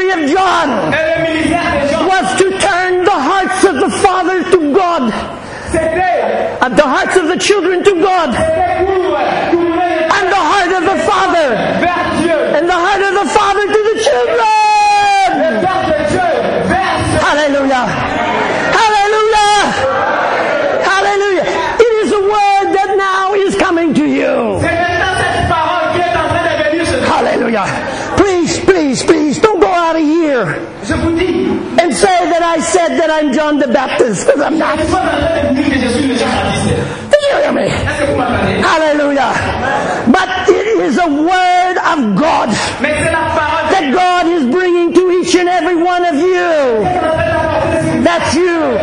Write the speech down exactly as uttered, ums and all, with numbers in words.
ministry of John Et le ministère de Jean, was to turn the hearts of the fathers to God, c'était and the hearts of the children to God, c'était pour tourner and the heart of the Father, vers Dieu. and the heart of the Father to the Le children. cœur de Dieu vers Dieu. Hallelujah. Hallelujah. Hallelujah. It is a word that now is coming to you. C'est maintenant cette parole qui est en train de venir sur nous. Hallelujah. Please, please, please, don't go out of here Je vous dis, and say that I said that I'm John the Baptist, because I'm je not. ne suis pas en train de vous dire que je suis le Jean Baptiste.